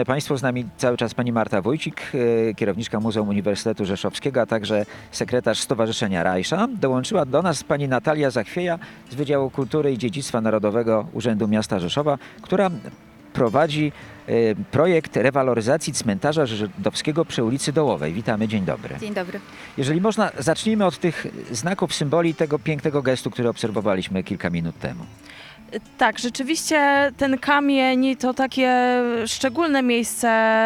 Państwu, z nami cały czas pani Marta Wójcik, kierowniczka Muzeum Uniwersytetu Rzeszowskiego, a także sekretarz Stowarzyszenia Rajsza. Dołączyła do nas pani Natalia Zachwieja z Wydziału Kultury i Dziedzictwa Narodowego Urzędu Miasta Rzeszowa, która prowadzi projekt rewaloryzacji cmentarza żydowskiego przy ulicy Dołowej. Witamy, dzień dobry. Dzień dobry. Jeżeli można, zacznijmy od tych znaków, symboli tego pięknego gestu, który obserwowaliśmy kilka minut temu. Tak, rzeczywiście ten kamień to takie szczególne miejsce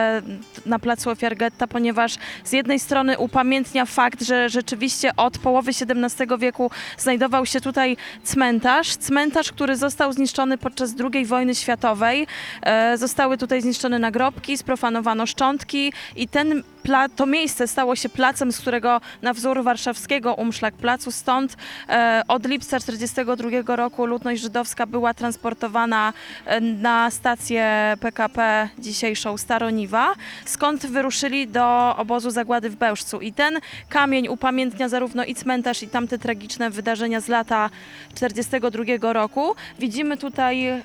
na placu Ofiar Getta, ponieważ z jednej strony upamiętnia fakt, że rzeczywiście od połowy XVII wieku znajdował się tutaj cmentarz, który został zniszczony podczas II wojny światowej. Zostały tutaj zniszczone nagrobki, sprofanowano szczątki i to miejsce stało się placem, z którego na wzór warszawskiego Umschlagplacu, stąd od lipca 1942 roku ludność żydowska była transportowana na stację PKP, dzisiejszą Staroniwa, skąd wyruszyli do obozu zagłady w Bełżcu. I ten kamień upamiętnia zarówno i cmentarz, i tamte tragiczne wydarzenia z lata 1942 roku. Widzimy tutaj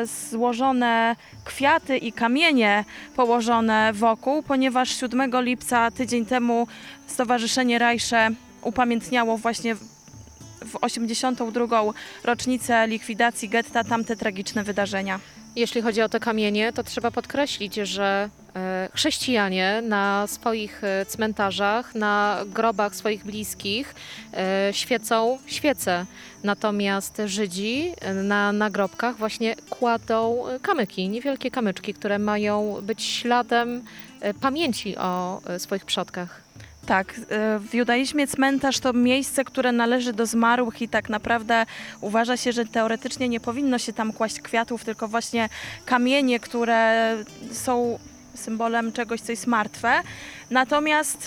złożone kwiaty i kamienie położone wokół, ponieważ 7 lipca, tydzień temu, Stowarzyszenie Rajsze upamiętniało właśnie w 82. rocznicę likwidacji getta tamte tragiczne wydarzenia. Jeśli chodzi o te kamienie, to trzeba podkreślić, że chrześcijanie na swoich cmentarzach, na grobach swoich bliskich świecą świece. Natomiast Żydzi na nagrobkach właśnie kładą kamyki, niewielkie kamyczki, które mają być śladem pamięci o swoich przodkach. Tak, w judaizmie cmentarz to miejsce, które należy do zmarłych i tak naprawdę uważa się, że teoretycznie nie powinno się tam kłaść kwiatów, tylko właśnie kamienie, które są symbolem czegoś, co jest martwe. Natomiast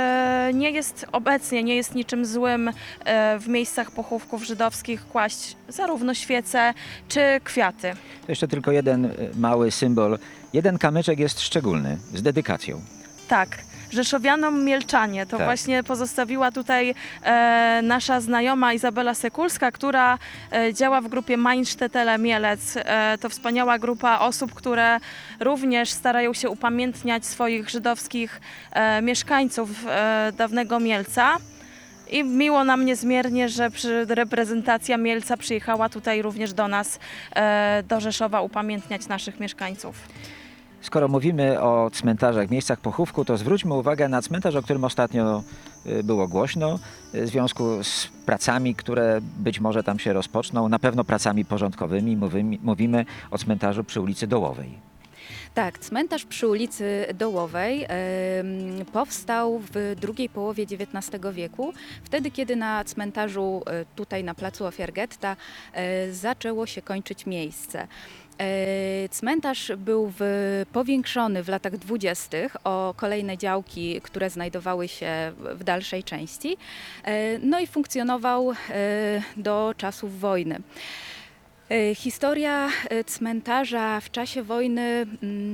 nie jest niczym złym w miejscach pochówków żydowskich kłaść zarówno świece czy kwiaty. To jeszcze tylko jeden mały symbol. Jeden kamyczek jest szczególny, z dedykacją. Tak. Rzeszowianom Mielczanie. To tak. Właśnie pozostawiła tutaj nasza znajoma Izabela Sekulska, która działa w grupie Mainsztetele Mielec. To wspaniała grupa osób, które również starają się upamiętniać swoich żydowskich mieszkańców dawnego Mielca. I miło nam niezmiernie, że reprezentacja Mielca przyjechała tutaj również do nas, do Rzeszowa, upamiętniać naszych mieszkańców. Skoro mówimy o cmentarzach, miejscach pochówku, to zwróćmy uwagę na cmentarz, o którym ostatnio było głośno w związku z pracami, które być może tam się rozpoczną, na pewno pracami porządkowymi. Mówimy o cmentarzu przy ulicy Dołowej. Tak, cmentarz przy ulicy Dołowej powstał w drugiej połowie XIX wieku, wtedy kiedy na cmentarzu tutaj na placu Ofiar Getta zaczęło się kończyć miejsce. Cmentarz był powiększony w latach 20. o kolejne działki, które znajdowały się w dalszej części, no i funkcjonował do czasów wojny. Historia cmentarza w czasie wojny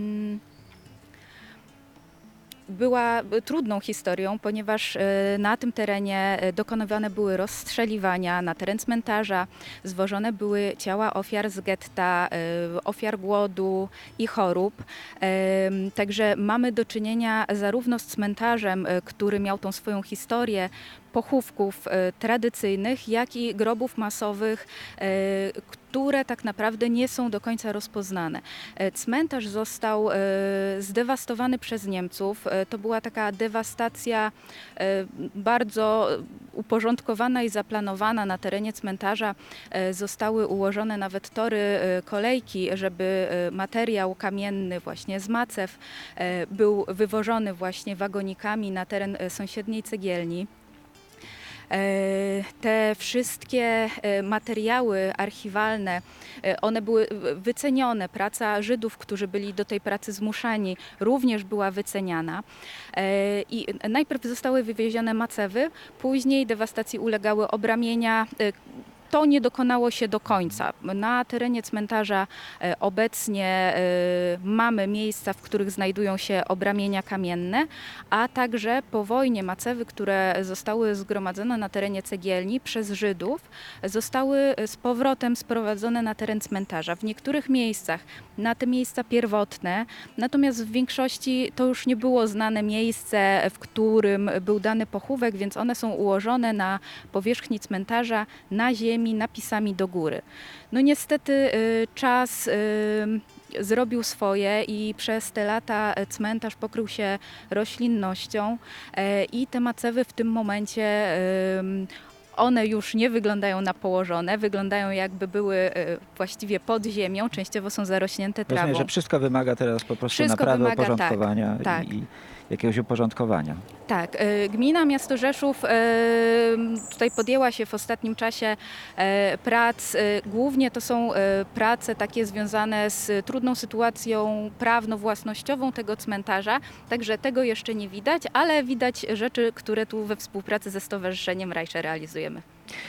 była trudną historią, ponieważ na tym terenie dokonywane były rozstrzeliwania, na teren cmentarza zwożone były ciała ofiar z getta, ofiar głodu i chorób. Także mamy do czynienia zarówno z cmentarzem, który miał tą swoją historię pochówków tradycyjnych, jak i grobów masowych, które tak naprawdę nie są do końca rozpoznane. Cmentarz został zdewastowany przez Niemców. To była taka dewastacja bardzo uporządkowana i zaplanowana. Na terenie cmentarza zostały ułożone nawet tory kolejki, żeby materiał kamienny właśnie z Macew był wywożony właśnie wagonikami na teren sąsiedniej cegielni. Te wszystkie materiały archiwalne, one były wycenione. Praca Żydów, którzy byli do tej pracy zmuszani, również była wyceniana. I najpierw zostały wywiezione macewy, później dewastacji ulegały obramienia, to nie dokonało się do końca. Na terenie cmentarza obecnie mamy miejsca, w których znajdują się obramienia kamienne, a także po wojnie macewy, które zostały zgromadzone na terenie cegielni przez Żydów, zostały z powrotem sprowadzone na teren cmentarza. W niektórych miejscach na te miejsca pierwotne, natomiast w większości to już nie było znane miejsce, w którym był dany pochówek, więc one są ułożone na powierzchni cmentarza, na ziemi, napisami do góry. No niestety czas zrobił swoje i przez te lata cmentarz pokrył się roślinnością i te macewy w tym momencie one już nie wyglądają na położone, wyglądają jakby były właściwie pod ziemią, częściowo są zarośnięte trawą. Rozumiem, że wszystko wymaga teraz po prostu Wszystko naprawy, wymaga, uporządkowania tak. i jakiegoś uporządkowania. Tak, gmina Miasto Rzeszów tutaj podjęła się w ostatnim czasie prac. Głównie to są prace takie związane z trudną sytuacją prawno-własnościową tego cmentarza, także tego jeszcze nie widać, ale widać rzeczy, które tu we współpracy ze Stowarzyszeniem Rajsze realizujemy.